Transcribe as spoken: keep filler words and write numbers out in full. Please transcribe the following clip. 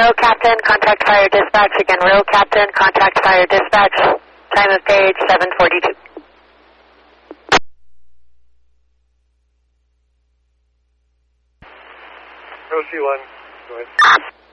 Row Captain, contact fire dispatch. Again, Row Captain, contact fire dispatch. Time of page seven forty-two. Row C one, go ahead.